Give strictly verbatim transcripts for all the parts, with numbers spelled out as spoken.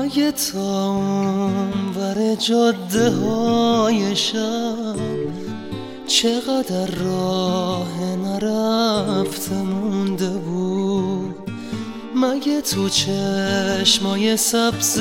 مگه تا اونور جاده های شب چقدر راه نرفته مونده بود؟ مگه تو چشمای سبز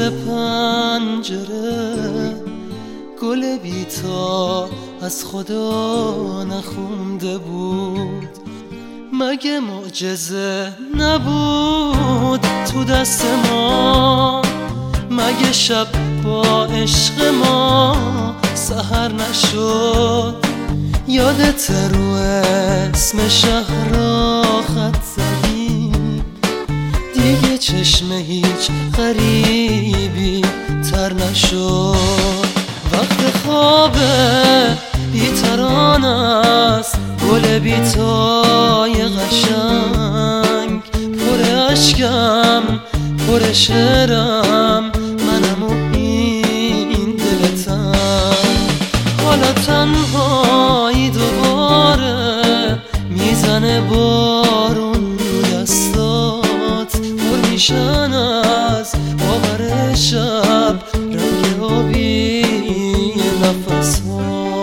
پنجره گل بیتا از خدا نخونده بود؟ مگه معجزه نبود تو دست ما؟ مگه شب با عشق ما سحر نشد؟ یادت رو اسم شهر را خط زدی؟ دیگه چشم هیچ غریبی تر نشد. وقت خوابه بی‌تران است گل بیتای قشنگ، پر اشکم پر شعرم منم و این دلتم. حالا تنهایی دوباره میزنه بارون دستات، پر میشن از باور شب رنگ آبی نفسات.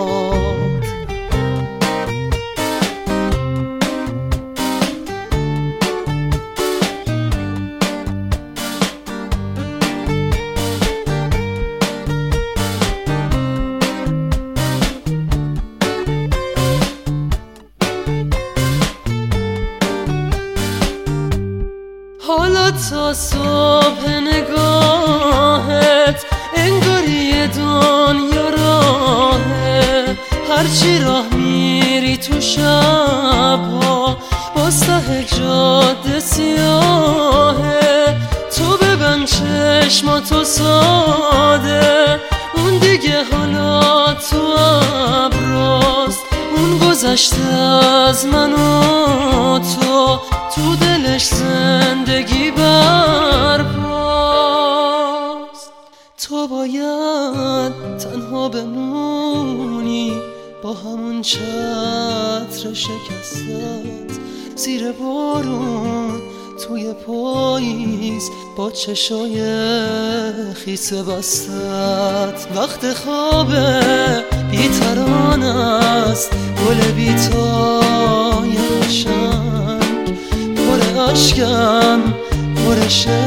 حالا تا صبح نگاهت انگاری دنیا راهه، هرچی راه میری تو شبها با ته جاده سیاهه. تو ببند چشماتو ساده، اون دیگه حالا تو ابراست. اون گذشته از من و تو تو دلش زندگی برپاست. تو باید تنها بمونی با همون چتر شکستت زیر بارون توی پاییز با چشای خیس بستت. وقت خوابه بی‌تران است گل بیتای قشنگ، پر اشکم پر شعرم